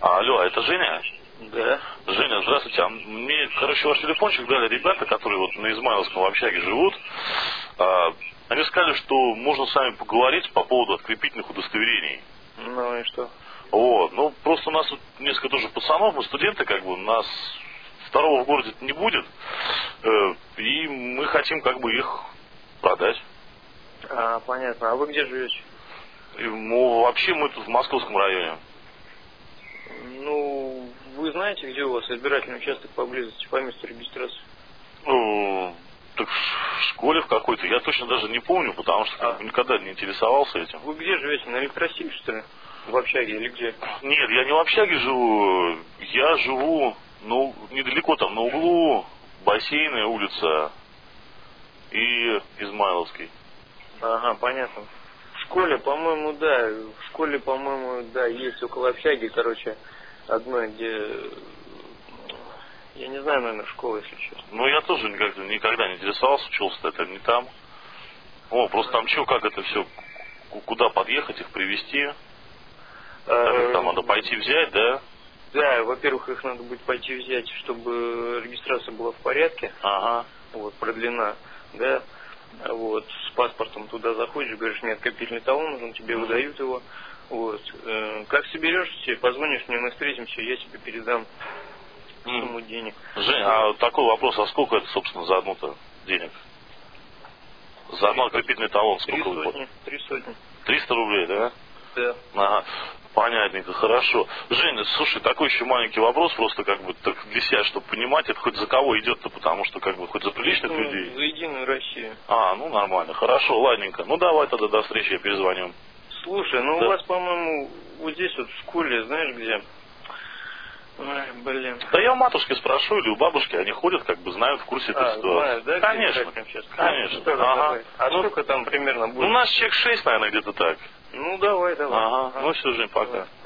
Алло, а это Женя? Да. Женя, здравствуйте. Мне, короче, ваш телефончик дали ребята, которые вот на Измайловском общаге живут. Они сказали, что можно с вами поговорить по поводу открепительных удостоверений. Ну и что? Вот. Ну, просто у нас вот несколько тоже пацанов, мы студенты, как бы, нас второго в городе не будет. И мы хотим, как бы, их продать. Понятно. А вы где живете? Вообще мы тут в Московском районе. Ну, вы знаете, где у вас избирательный участок поблизости по месту регистрации? Так в школе в какой-то, я точно даже не помню, потому что как бы никогда не интересовался этим. Вы где живете? На Электросиле, что ли? В общаге или где? Нет, я не в общаге живу, я живу, ну, недалеко там, на углу Бассейная улица и Измайловский. Ага, понятно. В школе, по-моему, да. В школе, по-моему, да, есть около общаги, короче, одной, где... Я не знаю номер школы, если честно. Ну, я тоже никогда не интересовался, учился это не там. Просто там что, как это все, куда подъехать, их привезти? Там надо пойти взять, да? Да, во-первых, их надо будет пойти взять, чтобы регистрация была в порядке. Ага. Вот, продлена, да. Вот, с паспортом туда заходишь, говоришь, нет, копительный талон нужен, тебе выдают его. Вот. Как соберешься, позвонишь мне, мы встретимся, я тебе передам сумму денег. Жень, а такой вопрос, а сколько это, собственно, за одну-то денег? За одно копительный талон сколько выходит? 3 сотни. 300 рублей, да? Да. Ага, понятненько, хорошо. Жень, слушай, такой еще маленький вопрос, просто как бы так для себя, чтобы понимать, это хоть за кого идет-то, потому что как бы хоть за приличных людей. За Единую Россию. Ну нормально, хорошо, ладненько. Ну давай тогда до встречи, я перезвоню. Слушай, ну да. у вас, по-моему, вот здесь вот в школе, знаешь где? Ой, блин. Да я у матушки спрошу или у бабушки, они ходят, как бы знают, в курсе этой ситуации. Знают, да? Конечно, конечно. Ага. А сколько там примерно будет? У нас человек 6, наверное, где-то так. Ну давай. Ага. Ну все, Жень, пока.